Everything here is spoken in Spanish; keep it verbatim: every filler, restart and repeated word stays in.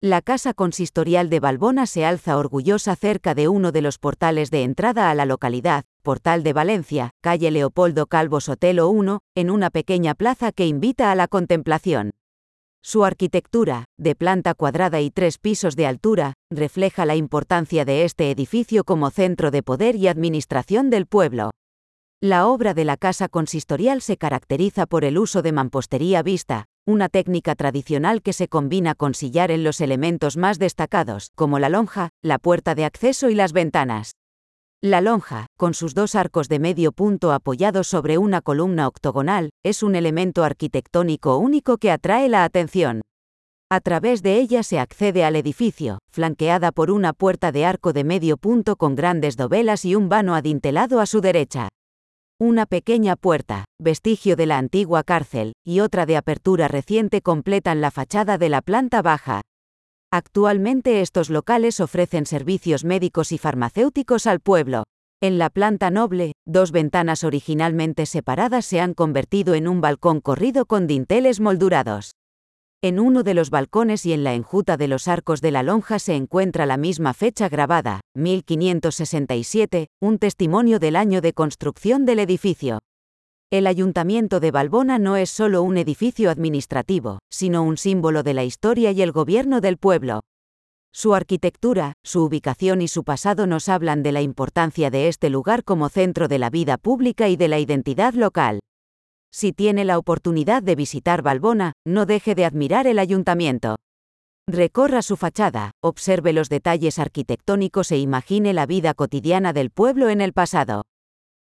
La casa consistorial de Valbona se alza orgullosa cerca de uno de los portales de entrada a la localidad, Portal de Valencia, calle Leopoldo Calvo Sotelo uno, en una pequeña plaza que invita a la contemplación. Su arquitectura, de planta cuadrada y tres pisos de altura, refleja la importancia de este edificio como centro de poder y administración del pueblo. La obra de la casa consistorial se caracteriza por el uso de mampostería vista, una técnica tradicional que se combina con sillar en los elementos más destacados, como la lonja, la puerta de acceso y las ventanas. La lonja, con sus dos arcos de medio punto apoyados sobre una columna octogonal, es un elemento arquitectónico único que atrae la atención. A través de ella se accede al edificio, flanqueada por una puerta de arco de medio punto con grandes dovelas y un vano adintelado a su derecha. Una pequeña puerta, vestigio de la antigua cárcel, y otra de apertura reciente completan la fachada de la planta baja. Actualmente estos locales ofrecen servicios médicos y farmacéuticos al pueblo. En la planta noble, dos ventanas originalmente separadas se han convertido en un balcón corrido con dinteles moldurados. En uno de los balcones y en la enjuta de los arcos de la lonja se encuentra la misma fecha grabada, mil quinientos sesenta y siete, un testimonio del año de construcción del edificio. El Ayuntamiento de Valbona no es solo un edificio administrativo, sino un símbolo de la historia y el gobierno del pueblo. Su arquitectura, su ubicación y su pasado nos hablan de la importancia de este lugar como centro de la vida pública y de la identidad local. Si tiene la oportunidad de visitar Valbona, no deje de admirar el ayuntamiento. Recorra su fachada, observe los detalles arquitectónicos e imagine la vida cotidiana del pueblo en el pasado.